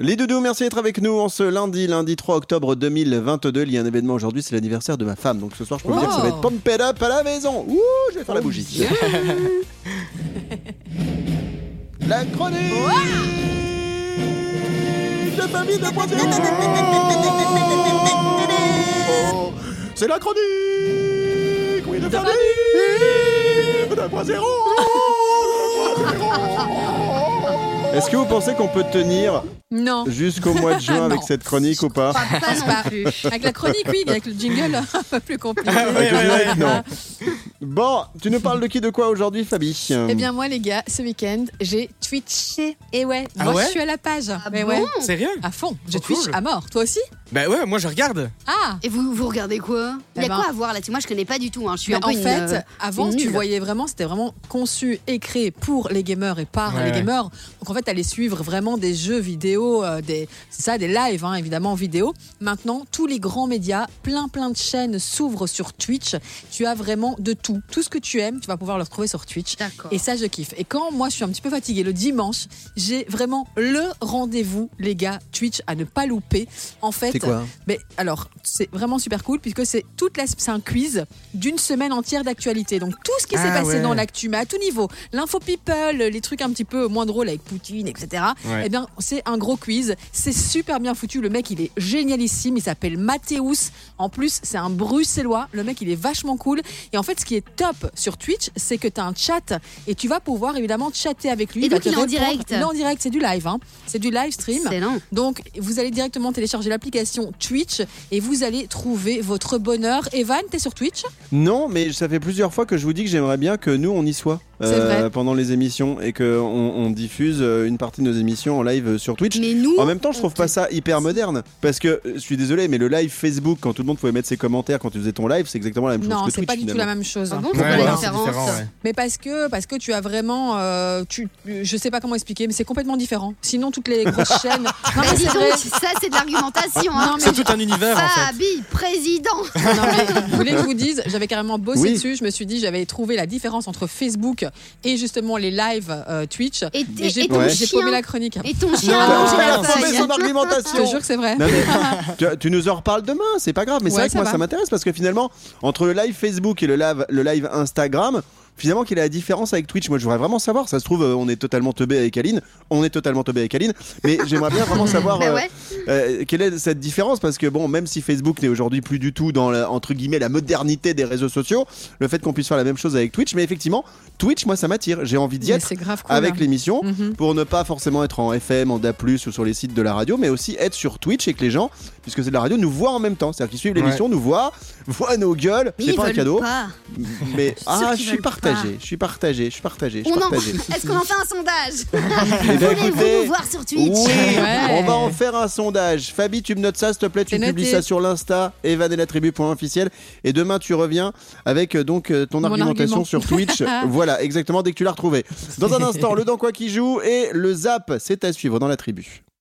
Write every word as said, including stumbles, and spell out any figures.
Les doudous, merci d'être avec nous en ce lundi, lundi trois octobre deux mille vingt-deux. Il y a un événement aujourd'hui, c'est l'anniversaire de ma femme. Donc ce soir, je peux vous dire que ça va être pumped up à la maison. Ouh, je vais faire la bougie. Yeah. La chronique de famille de point zéro. C'est la chronique, oui, de famille de point zéro. Est-ce que vous pensez qu'on peut tenir non. jusqu'au mois de juin avec cette chronique ou pas? Pas, pas non plus. Avec la chronique, oui, avec le jingle, un peu plus compliqué. Avec le générique, non. Bon, tu nous parles de qui, de quoi aujourd'hui, Fabi? Eh bien, moi, les gars, ce week-end, j'ai Twitché. Et ouais, ah moi, ouais je suis à la page. Ah mais bon ouais. Sérieux? À fond. Je oh, Twitch cool. à mort. Toi aussi? Bah ouais, moi je regarde. Ah. Et vous, vous regardez quoi? Il y a eh ben, quoi à voir là-dessus? Moi, je connais pas du tout. Hein. Je suis bah, un peu en une, fait, euh, avant, une tu nulle. voyais vraiment, c'était vraiment conçu et créé pour les gamers et par ouais. les gamers. Donc en fait, t'allais suivre vraiment des jeux vidéo, euh, des, c'est ça, des lives, hein, évidemment, en vidéo. Maintenant, tous les grands médias, plein plein de chaînes s'ouvrent sur Twitch. Tu as vraiment de tout. Tout ce que tu aimes, tu vas pouvoir le retrouver sur Twitch. D'accord. Et ça, je kiffe. Et quand moi, je suis un petit peu fatiguée le dimanche, j'ai vraiment le rendez-vous, les gars, Twitch à ne pas louper. En fait, c'est quoi? Mais alors, c'est vraiment super cool puisque c'est toute la, c'est un quiz d'une semaine entière d'actualité. Donc tout ce qui s'est ah, passé ouais. dans l'actu, mais à tout niveau, l'info people, les trucs un petit peu moins drôles avec Poutine, et cetera. Ouais. Eh bien, c'est un gros quiz. C'est super bien foutu. Le mec, il est génialissime. Il s'appelle Mathéus. En plus, c'est un Bruxellois. Le mec, il est vachement cool. Et en fait, ce qui est top sur Twitch, c'est que tu as un chat et tu vas pouvoir évidemment chatter avec lui. Et il va donc, te il est en répondre. direct. Il est en direct. C'est du live. Hein. C'est du live stream. Excellent. Donc, vous allez directement télécharger l'application Twitch et vous allez trouver votre bonheur. Evan, t'es sur Twitch? Non, mais ça fait plusieurs fois que je vous dis que j'aimerais bien que nous, on y soit euh, pendant les émissions et qu'on on diffuse une partie de nos émissions en live sur Twitch. Mais nous, en même temps, je trouve pas ça hyper moderne parce que, je suis désolé, mais le live Facebook, quand tout le monde pouvait mettre ses commentaires quand tu faisais ton live, c'est exactement la même chose Non, que c'est Twitch. pas du tout finalement. la même chose. Ah bon, Ouais, pourquoi ouais, la c'est différence? différent, ouais. Mais parce que, parce que tu as vraiment. Euh, tu, je sais pas comment expliquer, mais c'est complètement différent. Sinon, toutes les grosses chaînes. Non, Bah, mais dis c'est donc, vrai. ça c'est de l'argumentation. Hein. Non, mais C'est tout un univers en fait. Fabi, président. Non, mais vous voulez que je vous dise, j'avais carrément bossé Oui. dessus. Je me suis dit, j'avais trouvé la différence entre Facebook et justement les lives euh, Twitch. Et, Et j'ai et ton Ouais. j'ai chien. paumé la chronique. Et ton chien Non, a mangé la non, feuille. mais son Je te argumentation. jure que c'est vrai. Non, mais, tu, tu nous en reparles demain, c'est pas grave, mais c'est Ouais, vrai que ça moi va. ça m'intéresse parce que finalement, entre le live Facebook et le live, le live Instagram, finalement, quelle est la différence avec Twitch? Moi, je voudrais vraiment savoir. Ça se trouve, euh, on est totalement teubé avec Aline. On est totalement teubé avec Aline. Mais j'aimerais bien vraiment savoir Bah euh, ouais. euh, quelle est cette différence. Parce que, bon, même si Facebook n'est aujourd'hui plus du tout dans, la, entre guillemets, la modernité des réseaux sociaux, le fait qu'on puisse faire la même chose avec Twitch, mais effectivement, Twitch, moi, ça m'attire. J'ai envie d'y Mais être c'est grave cool. avec hein. l'émission Mhm. pour ne pas forcément être en F M, en D A plus, ou sur les sites de la radio, mais aussi être sur Twitch et que les gens, puisque c'est de la radio, nous voient en même temps. C'est-à-dire qu'ils suivent l'émission, nous voient, voient nos gueules. Mais C'est ils pas un veulent cadeau. pas. Mais sûr ah, je qu'ils suis veulent partagé, pas. je suis partagé, je suis partagé, je suis On en... partagé. Est-ce qu'on en fait un sondage? Eh bien, Voulez-vous écoutez, nous voir sur Twitch? oui, Ouais. on va en faire un sondage. Fabi, tu me notes ça, s'il te plaît, tu C'est publies noté. ça sur l'Insta, Evan et la tribu point officiel. Et demain, tu reviens avec euh, donc euh, ton Mon argumentation argument. sur Twitch. Voilà, exactement, dès que tu l'as retrouvé. Dans un instant, le Dans quoi qui joue et le Zap, c'est à suivre dans la tribu.